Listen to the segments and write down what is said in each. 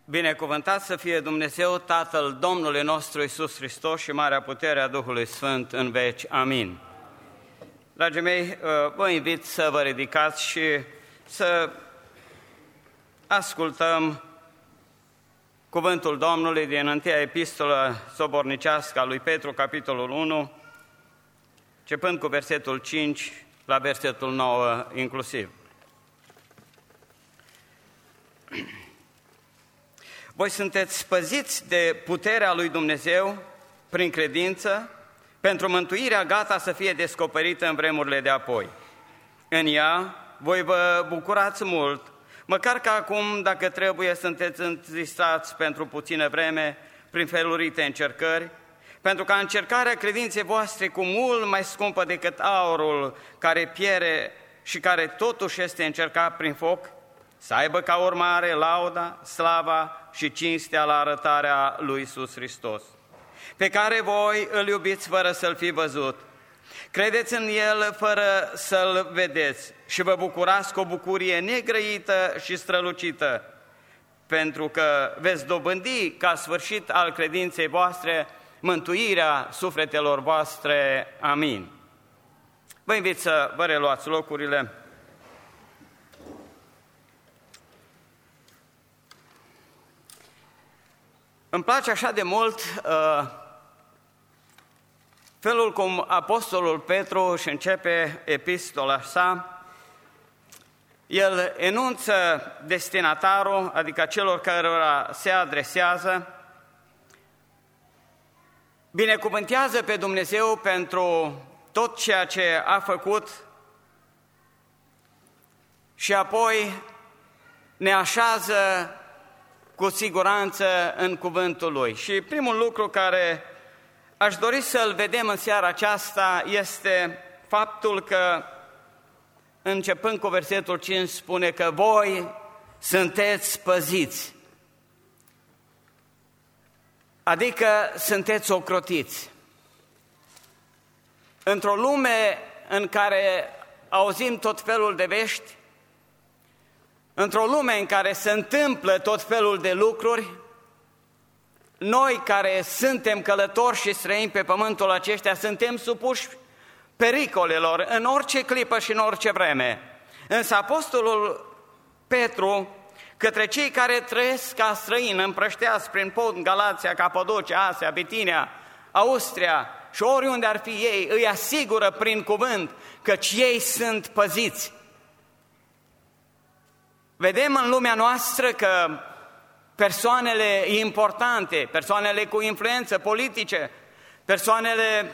Binecuvântat să fie Dumnezeu, Tatăl Domnului nostru Iisus Hristos și marea putere a Duhului Sfânt în veci. Amin. Dragii mei, vă invit să vă ridicați și să ascultăm cuvântul Domnului din întâia epistolă sobornicească a lui Petru, capitolul 1, începând cu versetul 5 la versetul 9 inclusiv. Voi sunteți păziți de puterea lui Dumnezeu prin credință, pentru mântuirea gata să fie descoperită în vremurile de apoi. În ea voi vă bucurați mult, măcar că acum, dacă trebuie, sunteți întristați pentru puțină vreme prin felurite încercări, pentru ca încercarea credinței voastre, cu mult mai scumpă decât aurul care piere și care totuși este încercat prin foc, să aibă ca urmare lauda, slava și cinstea la arătarea lui Iisus Hristos, pe care voi îl iubiți fără să-L fi văzut. Credeți în El fără să-L vedeți și vă bucurați cu o bucurie negrăită și strălucită, pentru că veți dobândi ca sfârșit al credinței voastre mântuirea sufletelor voastre. Amin. Vă invit să vă reluați locurile. Îmi place așa de mult felul cum apostolul Petru își începe epistola sa. El enunță destinatarul, adică celor cărora se adresează, binecuvântează pe Dumnezeu pentru tot ceea ce a făcut și apoi ne așează cu siguranță în cuvântul Lui. Și primul lucru care aș dori să-l vedem în seara aceasta este faptul că, începând cu versetul 5, spune că voi sunteți păziți, adică sunteți ocrotiți. Într-o lume în care auzim tot felul de vești, într-o lume în care se întâmplă tot felul de lucruri, noi care suntem călători și străini pe pământul acesta suntem supuși pericolelor în orice clipă și în orice vreme. Însă apostolul Petru, către cei care trăiesc ca străini, împrășteați prin Pont, Galația, Capadocia, Asia, Bitinia, Austria și oriunde ar fi ei, îi asigură prin cuvânt căci ei sunt păziți. Vedem în lumea noastră că persoanele importante, persoanele cu influență politice, persoanele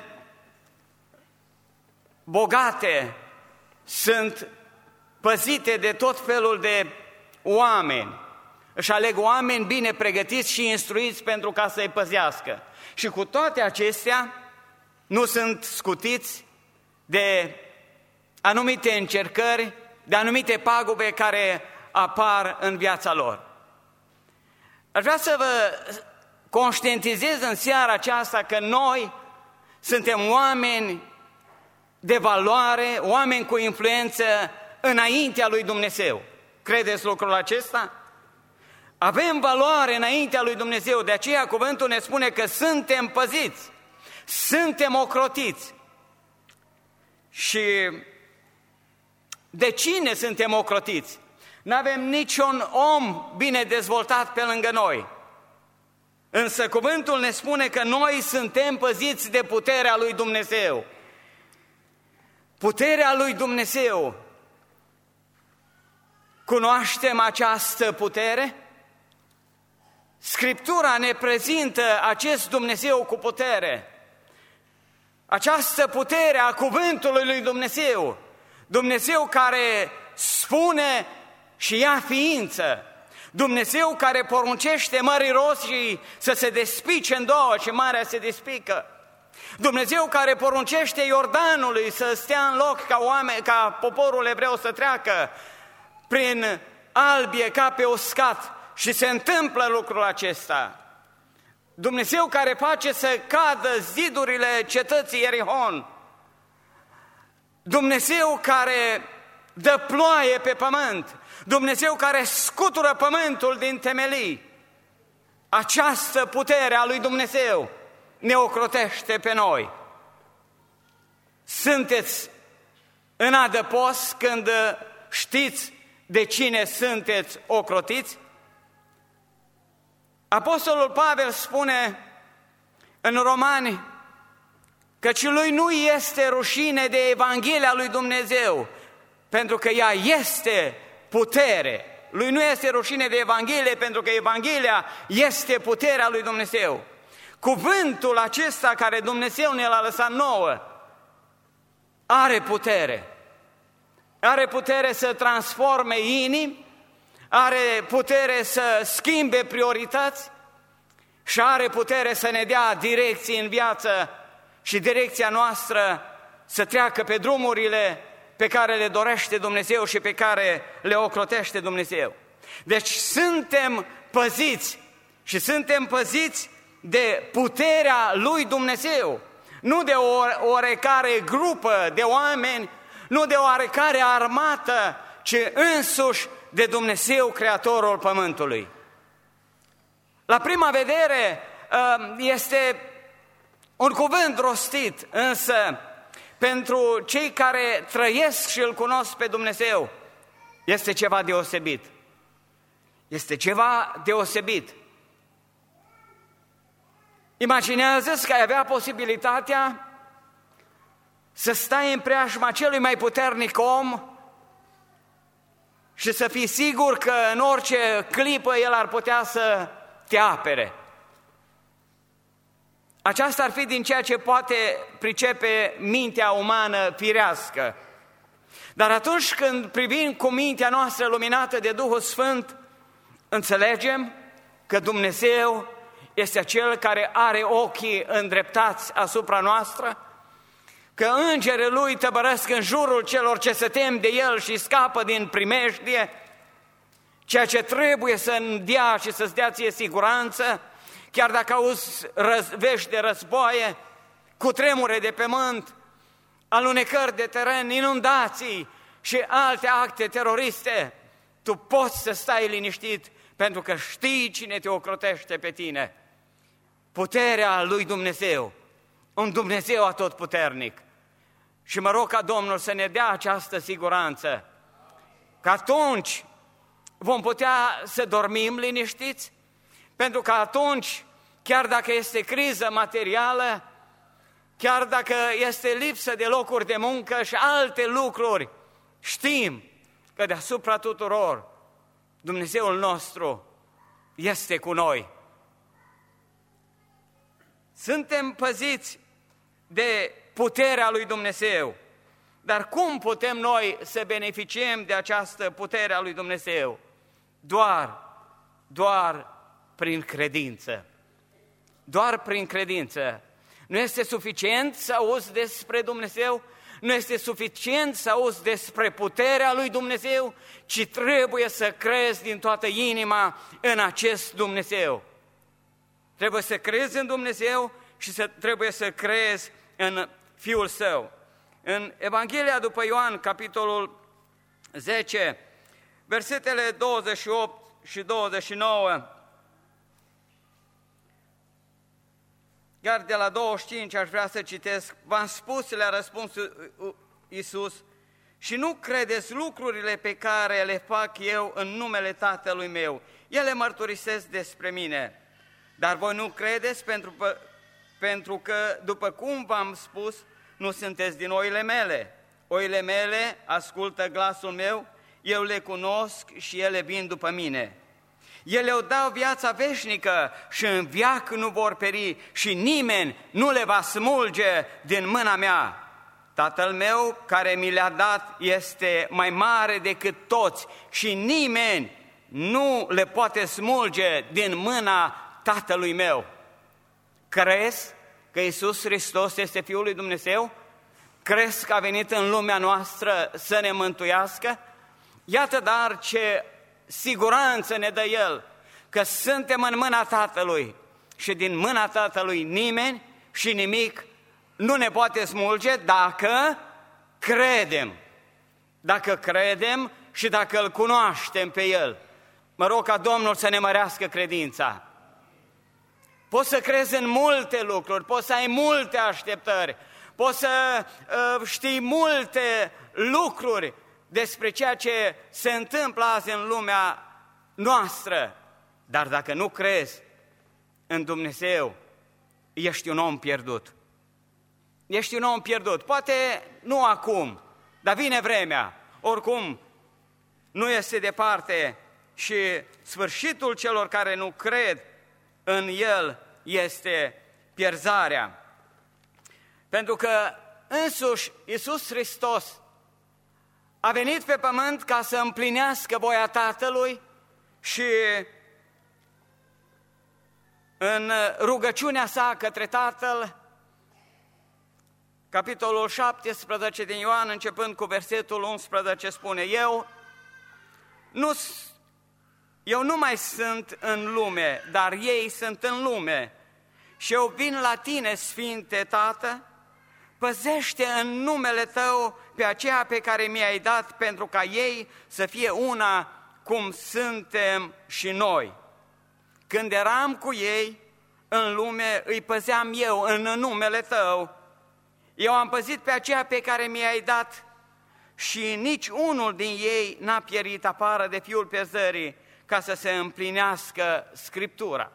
bogate sunt păzite de tot felul de oameni. Își aleg oameni bine pregătiți și instruiți pentru ca să-i păzească. Și cu toate acestea nu sunt scutiți de anumite încercări, de anumite pagube care apar în viața lor. Aș vrea să vă conștientizez în seara aceasta că noi suntem oameni de valoare, oameni cu influență înaintea lui Dumnezeu. Credeți lucrul acesta? Avem valoare înaintea lui Dumnezeu, de aceea cuvântul ne spune că suntem păziți, suntem ocrotiți. Și de cine suntem ocrotiți? N-avem niciun om bine dezvoltat pe lângă noi. Însă cuvântul ne spune că noi suntem păziți de puterea lui Dumnezeu. Puterea lui Dumnezeu. Cunoaștem această putere? Scriptura ne prezintă acest Dumnezeu cu putere. Această putere a cuvântului lui Dumnezeu. Dumnezeu care spune și ia ființă. Dumnezeu care poruncește Mării Roșii să se despice în două și marea se despică. Dumnezeu care poruncește Iordanului să stea în loc ca poporul evreu să treacă prin albie ca pe uscat și se întâmplă lucrul acesta. Dumnezeu care face să cadă zidurile cetății Ierihon. Dumnezeu care dă ploaie pe pământ. Dumnezeu care scutură pământul din temelii. această putere a lui Dumnezeu ne ocrotește pe noi. Sunteți în adăpost când știți de cine sunteți ocrotiți? Apostolul Pavel spune în Romani căci lui nu este rușine de Evanghelia lui Dumnezeu, pentru că ea este putere. Lui nu este rușine de Evanghelie, pentru că Evanghelia este puterea lui Dumnezeu. Cuvântul acesta care Dumnezeu ne l-a lăsat nouă are putere. Are putere să transforme inimi, are putere să schimbe priorități și are putere să ne dea direcții în viață și direcția noastră să treacă pe drumurile pe care le dorește Dumnezeu și pe care le ocrotește Dumnezeu. Deci suntem păziți și suntem păziți de puterea lui Dumnezeu, nu de oarecare grupă de oameni, nu de oarecare armată, ci însuși de Dumnezeu, Creatorul pământului. La prima vedere este un cuvânt rostit, însă pentru cei care trăiesc și îl cunosc pe Dumnezeu, este ceva deosebit. Este ceva deosebit. Imaginează-ți că ai avea posibilitatea să stai în preajma celui mai puternic om și să fii sigur că în orice clipă el ar putea să te apere. Aceasta ar fi din ceea ce poate pricepe mintea umană firească. Dar atunci când privim cu mintea noastră luminată de Duhul Sfânt, înțelegem că Dumnezeu este Acel care are ochii îndreptați asupra noastră, că îngerii Lui tăbărăsc în jurul celor ce se tem de El și scapă din primejdie, ceea ce trebuie să-mi dea și să-ți dea ție siguranță, chiar dacă auzi vești de războaie, cutremure de pământ, alunecări de teren, inundații și alte acte teroriste, tu poți să stai liniștit pentru că știi cine te ocrotește pe tine. Puterea lui Dumnezeu, un Dumnezeu atotputernic. Și mă rog ca Domnul să ne dea această siguranță, că atunci vom putea să dormim liniștiți, pentru că atunci, chiar dacă este criză materială, chiar dacă este lipsă de locuri de muncă și alte lucruri, știm că deasupra tuturor Dumnezeul nostru este cu noi. Suntem păziți de puterea lui Dumnezeu. Dar cum putem noi să beneficiem de această putere a lui Dumnezeu? Doar prin credință. Doar prin credință. Nu este suficient să auzi despre Dumnezeu, nu este suficient să auzi despre puterea lui Dumnezeu, ci trebuie să crezi din toată inima în acest Dumnezeu. Trebuie să crezi în Dumnezeu și trebuie să crezi în Fiul Său. În Evanghelia după Ioan, capitolul 10, versetele 28 și 29, iar de la 25 aș vrea să citesc, v-am spus, le-a răspuns Iisus, și nu credeți lucrurile pe care le fac eu în numele Tatălui meu. Ele mărturisesc despre mine, dar voi nu credeți pentru că, după cum v-am spus, nu sunteți din oile mele. Oile mele ascultă glasul meu, eu le cunosc și ele vin după mine. Ele o dau viața veșnică și în veac nu vor peri și nimeni nu le va smulge din mâna mea. Tatăl meu care mi le-a dat este mai mare decât toți și nimeni nu le poate smulge din mâna Tatălui meu. Crezi că Iisus Hristos este Fiul lui Dumnezeu? Crezi că a venit în lumea noastră să ne mântuiască? Iată dar ce siguranță ne dă El, că suntem în mâna Tatălui și din mâna Tatălui nimeni și nimic nu ne poate smulge dacă credem. Dacă credem și dacă Îl cunoaștem pe El. Mă rog ca Domnul să ne mărească credința. Poți să crezi în multe lucruri, poți să ai multe așteptări, poți să știi multe lucruri despre ceea ce se întâmplă azi în lumea noastră, dar dacă nu crezi în Dumnezeu, ești un om pierdut. Ești un om pierdut. Poate nu acum, dar vine vremea. Oricum, nu este departe și sfârșitul celor care nu cred în El este pierzarea. Pentru că însuși Iisus Hristos a venit pe pământ ca să împlinească voia Tatălui și în rugăciunea sa către Tatăl, capitolul 17 din Ioan, începând cu versetul 11, spune: Eu nu mai sunt în lume, dar ei sunt în lume. Și eu vin la tine, Sfinte Tată, păzește în numele Tău pe aceea pe care mi-ai dat, pentru ca ei să fie una cum suntem și noi. Când eram cu ei în lume, îi păzeam eu în numele Tău. Eu am păzit pe aceea pe care mi-ai dat și nici unul din ei n-a pierit afară de Fiul pierzării, ca să se împlinească Scriptura.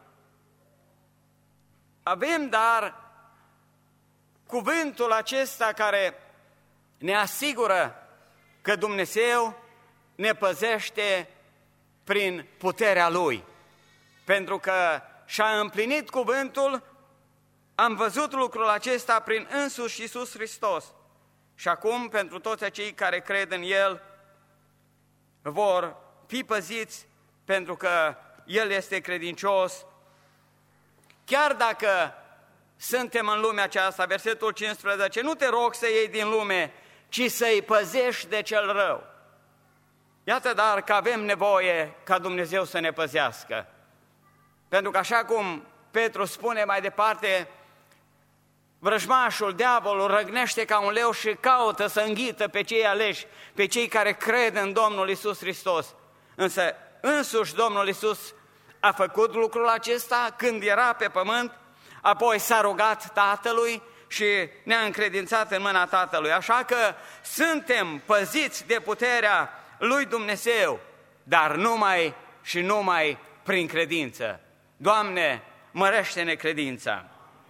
Avem, dar, cuvântul acesta care ne asigură că Dumnezeu ne păzește prin puterea Lui. Pentru că și-a împlinit cuvântul, am văzut lucrul acesta prin însuși Iisus Hristos. Și acum, pentru toți acei care cred în El, vor fi păziți pentru că El este credincios. Chiar dacă suntem în lumea aceasta, versetul 15, nu te rog să iei din lume, ci să-i păzești de cel rău. Iată dar că avem nevoie ca Dumnezeu să ne păzească. Pentru că așa cum Petru spune mai departe, vrăjmașul, diavolul, răgnește ca un leu și caută să înghită pe cei aleși, pe cei care cred în Domnul Iisus Hristos. Însă însuși Domnul Iisus a făcut lucrul acesta când era pe pământ, apoi s-a rugat Tatălui și ne-a încredințat în mâna Tatălui. Așa că suntem păziți de puterea lui Dumnezeu, dar numai și numai prin credință. Doamne, mărește-ne credința!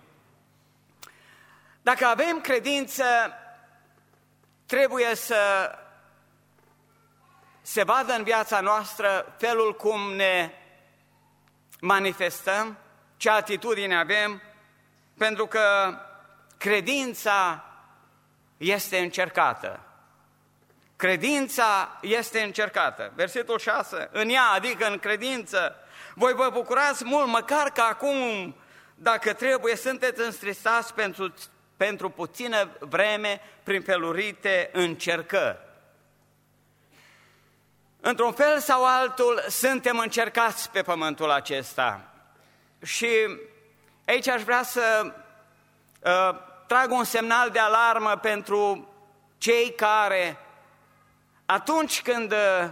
Dacă avem credință, trebuie să se vadă în viața noastră felul cum ne manifestăm, ce atitudine avem, pentru că credința este încercată. Credința este încercată. Versetul 6, în ea, adică în credință, voi vă bucurați mult, măcar că acum, dacă trebuie, sunteți înstristați pentru puțină vreme prin felurite încercări. Într-un fel sau altul, suntem încercați pe pământul acesta. Și aici aș vrea să trag un semnal de alarmă pentru cei care, atunci când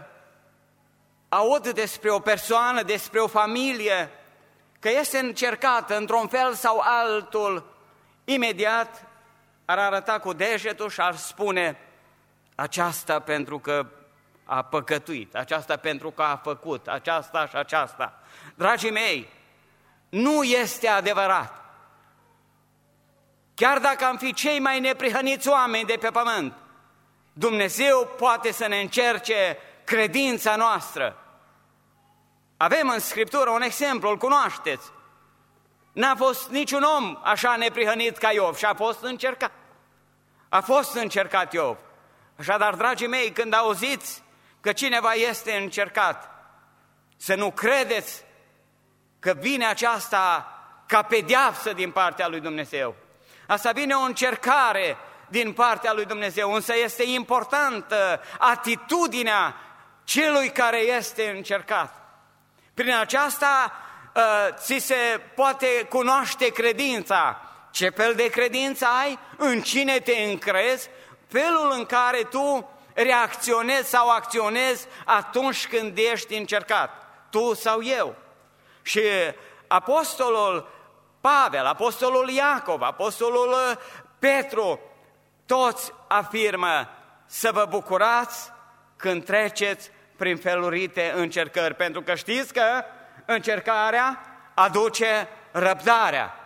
aud despre o persoană, despre o familie, că este încercată într-un fel sau altul, imediat ar arăta cu degetul și ar spune: aceasta pentru că a păcătuit, aceasta pentru că a făcut, aceasta și aceasta. Dragii mei, nu este adevărat. Chiar dacă am fi cei mai neprihăniți oameni de pe pământ, Dumnezeu poate să ne încerce credința noastră. Avem în Scriptură un exemplu, îl cunoașteți. N-a fost niciun om așa neprihănit ca Iov și a fost încercat. A fost încercat Iov. Așadar, dragii mei, când auziți că cineva este încercat, să nu credeți că vine aceasta ca pedeapsă din partea lui Dumnezeu. Asta vine o încercare din partea lui Dumnezeu, însă este importantă atitudinea celui care este încercat. Prin aceasta ți se poate cunoaște credința. Ce fel de credință ai? În cine te încrezi? Felul în care tu reacționezi sau acționezi atunci când ești încercat, tu sau eu. Și apostolul Pavel, apostolul Iacov, apostolul Petru, toți afirmă să vă bucurați când treceți prin felurite încercări, pentru că știți că încercarea aduce răbdarea.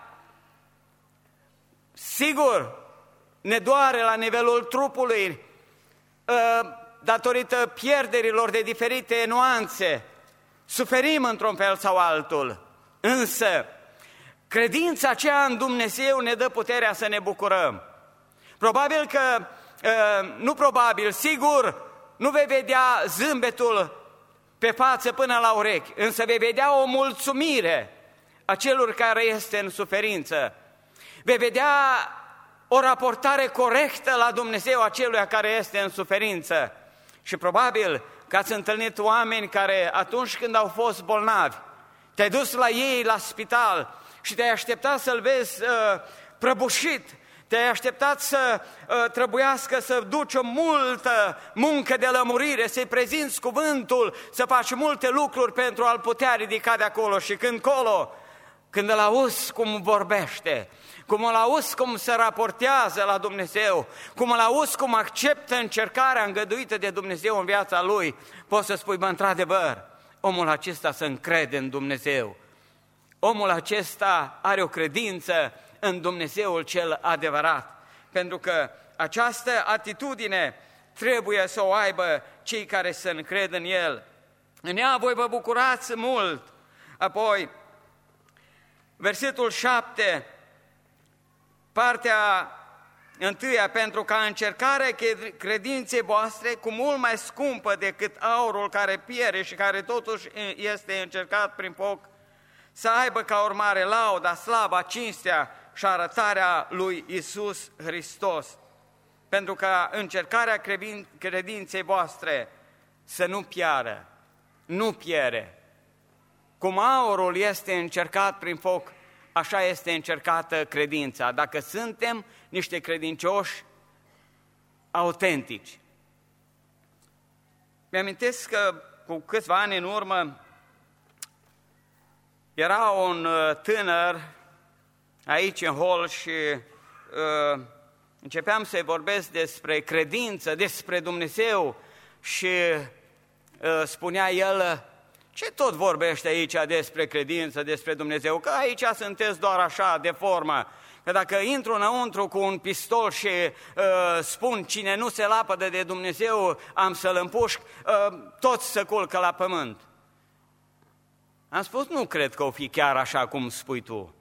Sigur, ne doare la nivelul trupului, datorită pierderilor de diferite nuanțe, suferim într-un fel sau altul, însă credința aceea în Dumnezeu ne dă puterea să ne bucurăm. Probabil că, nu probabil, sigur, nu vei vedea zâmbetul pe față până la urechi, însă vei vedea o mulțumire a celor care este în suferință. Vei vedea o raportare corectă la Dumnezeu a celuia care este în suferință. Și probabil că ați întâlnit oameni care atunci când au fost bolnavi, te-ai dus la ei la spital și te-ai așteptat să-l vezi prăbușit, te-ai așteptat să trebuiască să duci o multă muncă de lămurire, să-i prezinți cuvântul, să faci multe lucruri pentru a-l putea ridica de acolo. Și când îl auzi cum vorbește, cum îl auzi cum se raportează la Dumnezeu, cum îl auzi cum acceptă încercarea îngăduită de Dumnezeu în viața lui, poți să spui, într-adevăr, omul acesta se încrede în Dumnezeu. Omul acesta are o credință în Dumnezeul cel adevărat, pentru că această atitudine trebuie să o aibă cei care se încred în El. În ea voi vă bucurați mult. Apoi, versetul 7, partea 1, pentru ca încercarea credinței voastre, cu mult mai scumpă decât aurul care piere și care totuși este încercat prin foc, să aibă ca urmare lauda, slava, cinstea și arătarea lui Iisus Hristos. Pentru ca încercarea credinței voastre să nu piară, nu piere. Cum aurul este încercat prin foc, așa este încercată credința. Dacă suntem niște credincioși autentici. Mi-amintesc că cu câțiva ani în urmă era un tânăr aici în hol și începeam să-i vorbesc despre credință, despre Dumnezeu și spunea el: ce tot vorbește aici despre credință, despre Dumnezeu? Că aici sunteți doar așa, de formă. Că dacă intru înăuntru cu un pistol și spun cine nu se lapădă de Dumnezeu, am să-l împușc, toți se culcă la pământ. Am spus, nu cred că o fi chiar așa cum spui tu.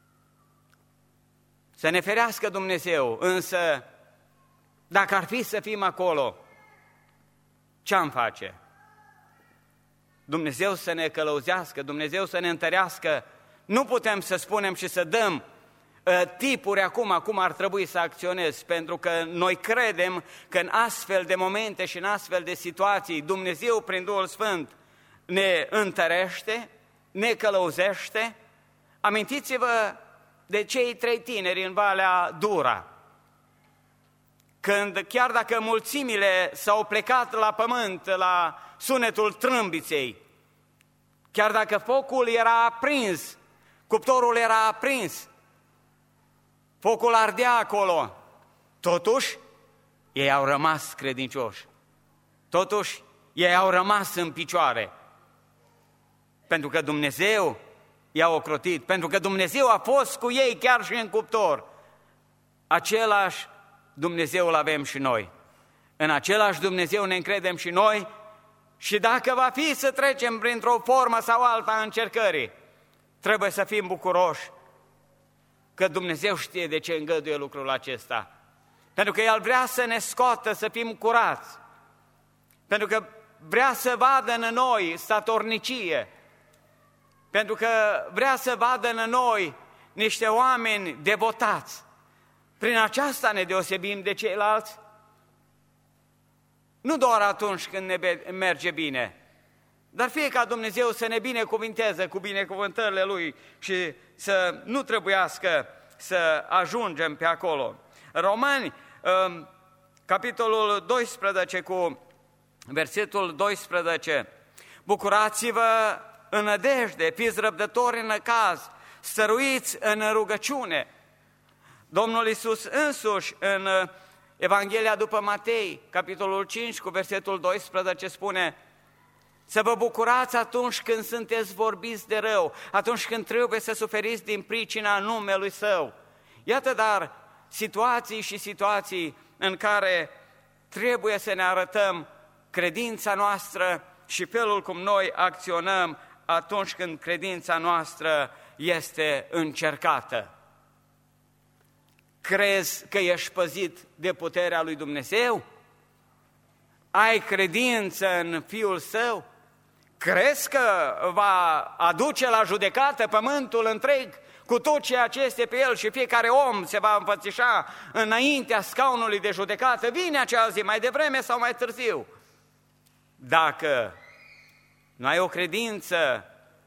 Să ne ferească Dumnezeu, însă dacă ar fi să fim acolo, ce-am face? Dumnezeu să ne călăuzească, Dumnezeu să ne întărească. Nu putem să spunem și să dăm tipuri acum, cum ar trebui să acționezi, pentru că noi credem că în astfel de momente și în astfel de situații Dumnezeu, prin Duhul Sfânt, ne întărește, ne călăuzește. Amintiți-vă de cei 3 tineri în Valea Dura, când chiar dacă mulțimile s-au plecat la pământ la sunetul trâmbiței, chiar dacă focul era aprins, cuptorul era aprins, focul ardea acolo, totuși ei au rămas credincioși, totuși ei au rămas în picioare, pentru că Dumnezeu i-a ocrotit, pentru că Dumnezeu a fost cu ei chiar și în cuptor. Același Dumnezeu îl avem și noi. În același Dumnezeu ne încredem și noi și dacă va fi să trecem printr-o formă sau alta a încercării, trebuie să fim bucuroși că Dumnezeu știe de ce îngăduie lucrul acesta. Pentru că El vrea să ne scoată, să fim curați. Pentru că vrea să vadă în noi statornicie. Pentru că vrea să vadă în noi niște oameni devotați. Prin aceasta ne deosebim de ceilalți. Nu doar atunci când ne merge bine, dar fie ca Dumnezeu să ne binecuvinteze cu binecuvântările Lui și să nu trebuiască să ajungem pe acolo. Romani, capitolul 12 cu versetul 12, bucurați-vă în nădejde, fiți răbdători în necaz, stăruiți în rugăciune. Domnul Iisus însuși în Evanghelia după Matei, capitolul 5, cu versetul 12, spune: să vă bucurați atunci când sunteți vorbiți de rău, atunci când trebuie să suferiți din pricina numelui Său. Iată dar situații în care trebuie să ne arătăm credința noastră și felul cum noi acționăm atunci când credința noastră este încercată. Crezi că ești păzit de puterea lui Dumnezeu? Ai credință în Fiul Său? Crezi că va aduce la judecată pământul întreg cu tot ceea ce este pe el și fiecare om se va înfățișa înaintea scaunului de judecată? Vine acea zi, mai devreme sau mai târziu. Dacă nu ai o credință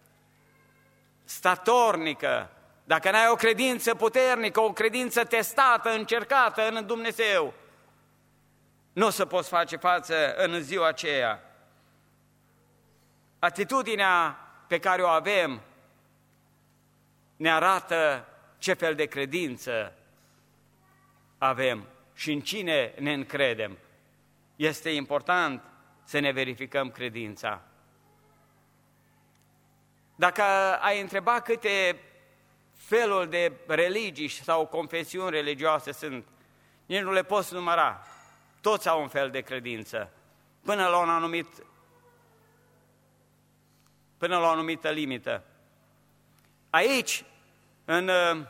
statornică, dacă nu ai o credință puternică, o credință testată, încercată în Dumnezeu, nu o să poți face față în ziua aceea. Atitudinea pe care o avem ne arată ce fel de credință avem și în cine ne încredem. Este important să ne verificăm credința. Dacă ai întreba câte feluri de religii sau confesiuni religioase sunt, nici nu le poți număra. Toți au un fel de credință, până la o anumită limită. Aici, în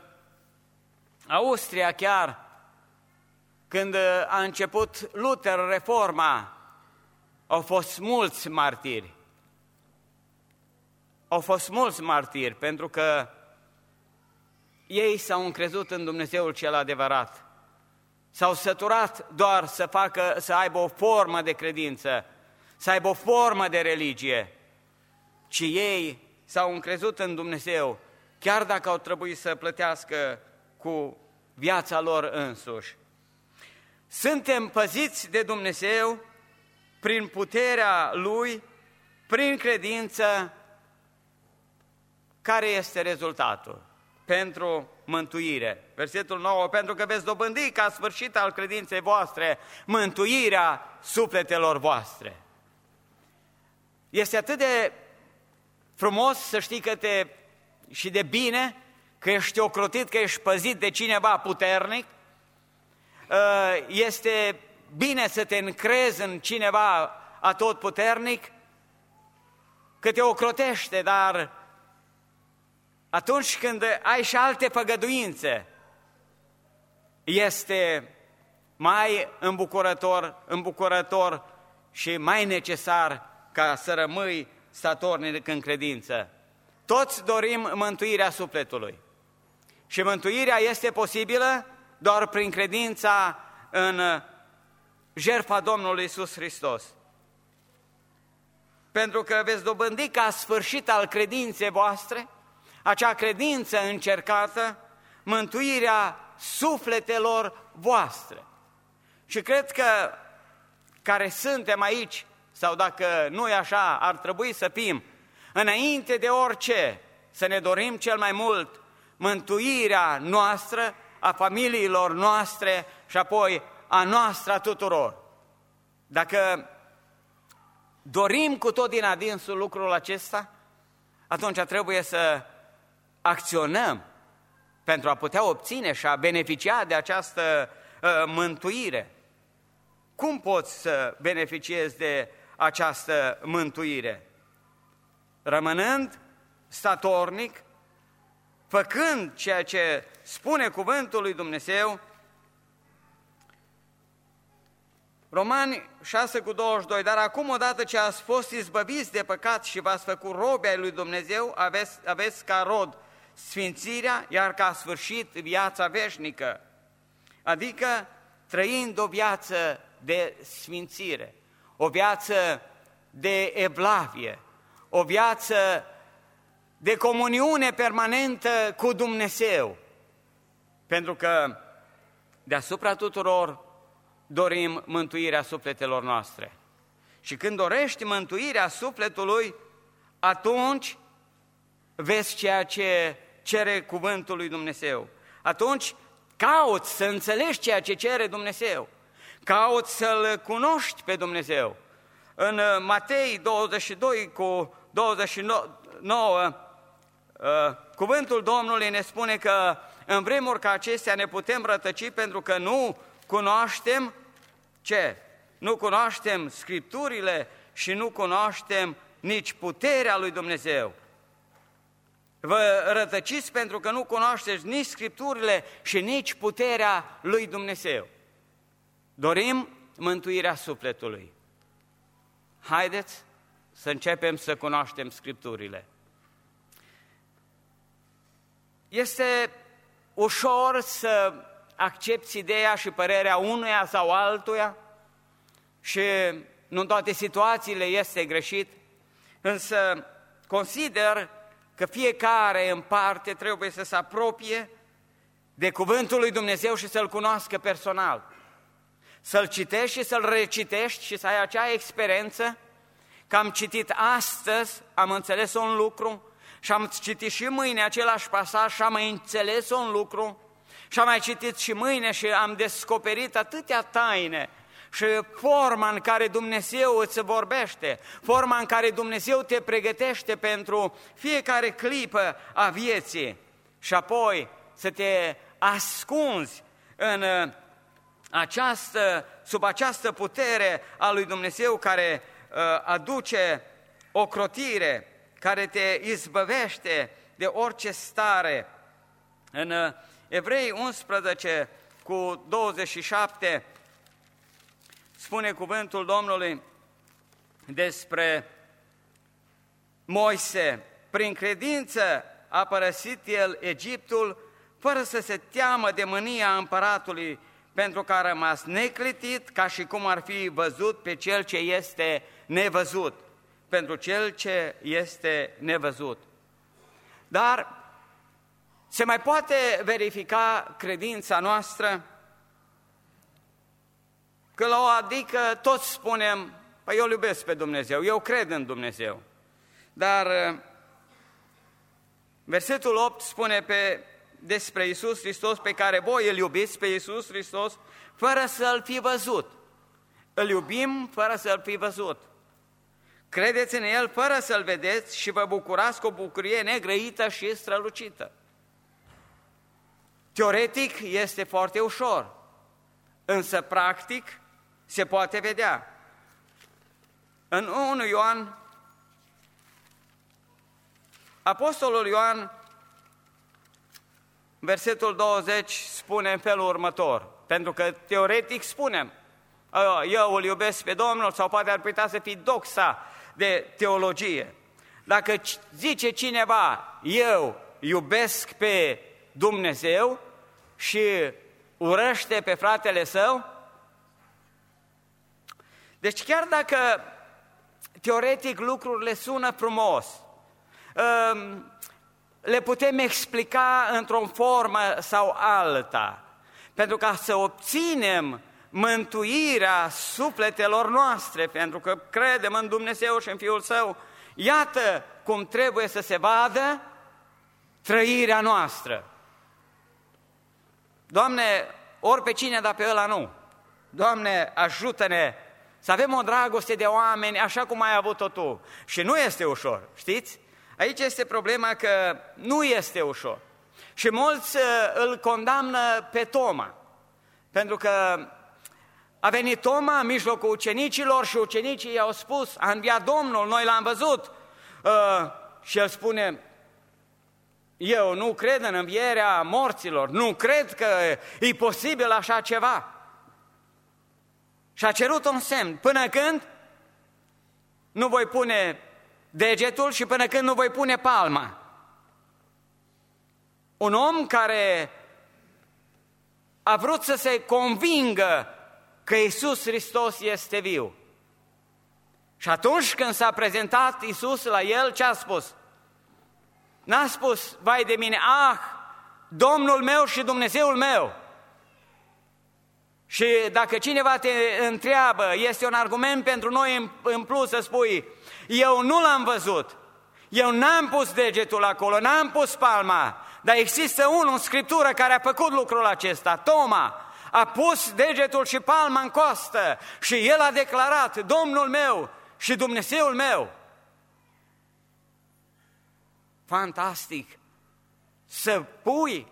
Austria chiar, când a început Luther reforma, au fost mulți martiri. Au fost mulți martiri pentru că ei s-au încrezut în Dumnezeul cel adevărat. S-au săturat doar să aibă o formă de credință, să aibă o formă de religie, ci ei s-au încrezut în Dumnezeu, chiar dacă au trebuit să plătească cu viața lor însuși. Suntem păziți de Dumnezeu prin puterea Lui, prin credință. Care este rezultatul? Pentru mântuire. Versetul 9, pentru că veți dobândi ca sfârșit al credinței voastre mântuirea sufletelor voastre. Este atât de frumos să știi și de bine că ești ocrotit, că ești păzit de cineva puternic. Este bine să te încrezi în cineva atotputernic, că te ocrotește, dar atunci când ai și alte făgăduințe, este mai îmbucurător și mai necesar ca să rămâi statornic în credință. Toți dorim mântuirea sufletului și mântuirea este posibilă doar prin credința în jertfa Domnului Iisus Hristos. Pentru că veți dobândi ca sfârșit al credinței voastre, acea credință încercată, mântuirea sufletelor voastre. Și cred că care suntem aici, sau dacă nu e așa, ar trebui să fim, înainte de orice, să ne dorim cel mai mult mântuirea noastră, a familiilor noastre și apoi a noastră a tuturor. Dacă dorim cu tot din adinsul lucrul acesta, atunci trebuie să acționăm pentru a putea obține și a beneficia de această mântuire. Cum poți să beneficiezi de această mântuire? Rămânând statornic, făcând ceea ce spune cuvântul lui Dumnezeu. Romani 6:22, dar acum odată ce ați fost izbăviți de păcat și v-ați făcut robi ai lui Dumnezeu, aveți ca rod sfințirea, iar ca sfârșit viața veșnică, adică trăind o viață de sfințire, o viață de evlavie, o viață de comuniune permanentă cu Dumnezeu, pentru că deasupra tuturor dorim mântuirea sufletelor noastre. Și când dorești mântuirea sufletului, atunci vezi ceea ce cere cuvântul lui Dumnezeu. Atunci cauți să înțelegi ceea ce cere Dumnezeu. Cauți să-L cunoști pe Dumnezeu. În Matei 22 cu 29, cuvântul Domnului ne spune că în vremuri ca acestea ne putem rătăci pentru că nu cunoaștem ce? Nu cunoaștem Scripturile și nu cunoaștem nici puterea lui Dumnezeu. Vă rătăciți pentru că nu cunoașteți nici Scripturile și nici puterea lui Dumnezeu. Dorim mântuirea sufletului. Haideți să începem să cunoaștem Scripturile. Este ușor să accepți ideea și părerea unuia sau altuia și nu în toate situațiile este greșit, însă consider că fiecare în parte trebuie să se apropie de cuvântul lui Dumnezeu și să-L cunoască personal. Să-L citești și să-L recitești și să ai acea experiență că am citit astăzi, am înțeles un lucru și am citit și mâine același pasaj și am mai înțeles un lucru și am mai citit și mâine și am descoperit atâtea taine și forma în care Dumnezeu îți vorbește, forma în care Dumnezeu te pregătește pentru fiecare clipă a vieții și apoi să te ascunzi sub această putere a lui Dumnezeu care aduce ocrotire, care te izbăvește de orice stare. În Evrei 11 cu 27 spune cuvântul Domnului despre Moise: prin credință a părăsit el Egiptul fără să se teamă de mânia împăratului, pentru că a rămas neclitit, ca și cum ar fi văzut pe cel ce este nevăzut. Pentru cel ce este nevăzut. Dar se mai poate verifica credința noastră? Că la o adică toți spunem, păi eu îl iubesc pe Dumnezeu, eu cred în Dumnezeu. Dar versetul 8 spune despre Iisus Hristos, pe care voi îl iubiți pe Iisus Hristos fără să-L fi văzut. Îl iubim fără să-L fi văzut. Credeți în El fără să-L vedeți și vă bucurați cu o bucurie negrăită și strălucită. Teoretic este foarte ușor, însă practic se poate vedea. În 1 Ioan, Apostolul Ioan, versetul 20, spune în felul următor, pentru că teoretic spunem, eu îl iubesc pe Domnul, sau poate ar putea să fie doxa de teologie. Dacă zice cineva, eu iubesc pe Dumnezeu și urăște pe fratele său, deci chiar dacă teoretic lucrurile sună frumos, le putem explica într-o formă sau alta, pentru ca să obținem mântuirea sufletelor noastre, pentru că credem în Dumnezeu și în Fiul Său. Iată cum trebuie să se vadă trăirea noastră. Doamne, ori pe cine, dar pe ăla nu. Doamne, ajută-ne să avem o dragoste de oameni așa cum ai avut-o Tu. Și nu este ușor, știți? Aici este problema că nu este ușor. Și mulți îl condamnă pe Toma, pentru că a venit Toma în mijlocul ucenicilor și ucenicii i-au spus, a înviat Domnul, noi l-am văzut. Și el spune, eu nu cred în învierea morților, nu cred că e posibil așa ceva. Și a cerut un semn, până când nu voi pune degetul și până când nu voi pune palma. Un om care a vrut să se convingă că Iisus Hristos este viu. Și atunci când s-a prezentat Iisus la el, ce a spus? N-a spus, vai de mine, Domnul meu și Dumnezeul meu. Și dacă cineva te întreabă, este un argument pentru noi în plus să spui, eu nu l-am văzut, eu n-am pus degetul acolo, n-am pus palma, dar există unul în Scriptură care a făcut lucrul acesta, Toma. A pus degetul și palma în coastă și el a declarat, Domnul meu și Dumnezeul meu. Fantastic! Să pui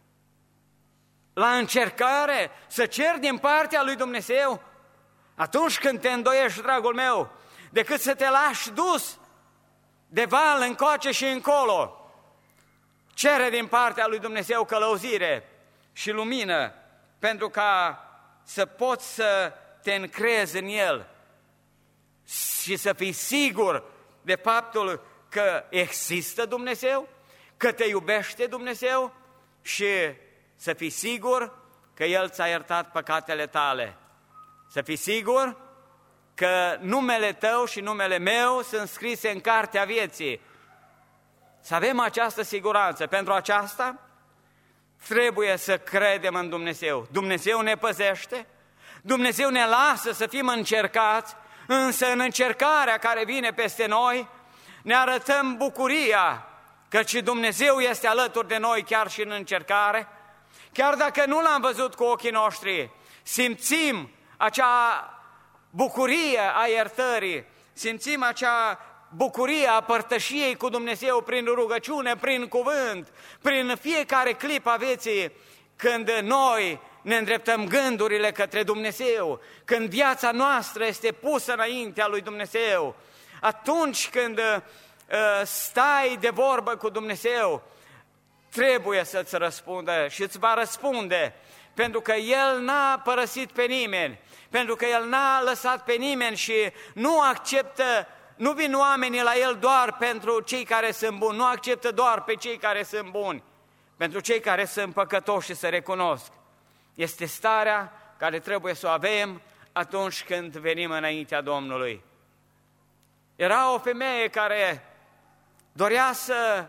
la încercare, să ceri din partea lui Dumnezeu atunci când te îndoiești, dragul meu, decât să te lași dus de val încoace și încolo. Cere din partea lui Dumnezeu călăuzire și lumină pentru ca să poți să te încrezi în El și să fii sigur de faptul că există Dumnezeu, că te iubește Dumnezeu și să fii sigur că El ți-a iertat păcatele tale. Să fii sigur că numele tău și numele meu sunt scrise în cartea vieții. Să avem această siguranță. Pentru aceasta trebuie să credem în Dumnezeu. Dumnezeu ne păzește, Dumnezeu ne lasă să fim încercați, însă în încercarea care vine peste noi ne arătăm bucuria căci Dumnezeu este alături de noi chiar și în încercare. Chiar dacă nu L-am văzut cu ochii noștri, simțim acea bucurie a iertării, simțim acea bucurie a părtășiei cu Dumnezeu prin rugăciune, prin cuvânt, prin fiecare clip a vieții, când noi ne îndreptăm gândurile către Dumnezeu, când viața noastră este pusă înaintea lui Dumnezeu, atunci când stai de vorbă cu Dumnezeu, trebuie să-ți răspundă și îți va răspunde, pentru că El n-a părăsit pe nimeni, pentru că El n-a lăsat pe nimeni și nu acceptă, nu vin oamenii la El doar pentru cei care sunt buni, nu acceptă doar pe cei care sunt buni, pentru cei care sunt păcătoși și să recunosc. Este starea care trebuie să o avem atunci când venim înaintea Domnului. Era o femeie care dorea să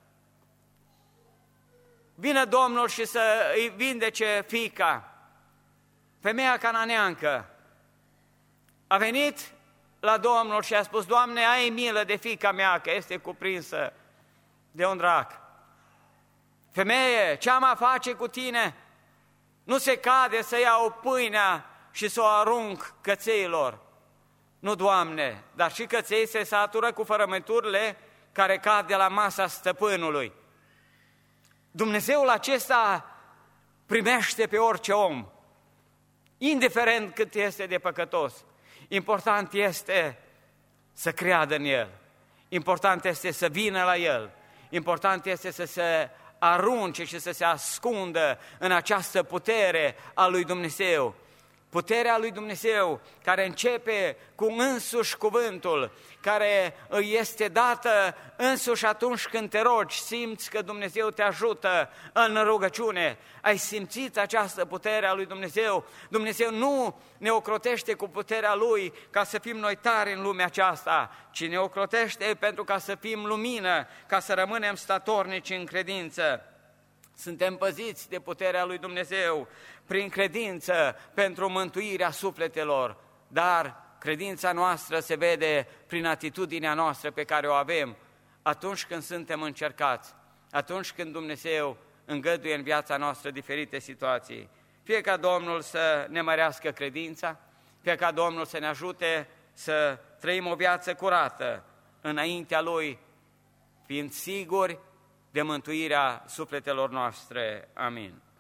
vină Domnul și să îi vindece fiica. Femeia cananeancă a venit la Domnul și a spus, Doamne, ai milă de fiica mea, că este cuprinsă de un drac. Femeie, ce am a face cu tine? Nu se cade să iau pâinea și să o arunc cățeilor. Nu, Doamne, dar și căței se satură cu fărămăturile care cad de la masa stăpânului. Dumnezeul acesta primește pe orice om, indiferent cât este de păcătos. Important este să creadă în El, important este să vină la El, important este să se arunce și să se ascundă în această putere a lui Dumnezeu. Puterea lui Dumnezeu care începe cu însuși cuvântul, care îi este dată însuși atunci când te rogi, simți că Dumnezeu te ajută în rugăciune. Ai simțit această putere a lui Dumnezeu? Dumnezeu nu ne ocrotește cu puterea Lui ca să fim noi tari în lumea aceasta, ci ne ocrotește pentru ca să fim lumină, ca să rămânem statornici în credință. Suntem păziți de puterea lui Dumnezeu prin credință pentru mântuirea sufletelor, dar credința noastră se vede prin atitudinea noastră pe care o avem atunci când suntem încercați, atunci când Dumnezeu îngăduie în viața noastră diferite situații. Fie ca Domnul să ne mărească credința, fie ca Domnul să ne ajute să trăim o viață curată înaintea Lui, fiind siguri de mântuirea sufletelor noastre. Amin.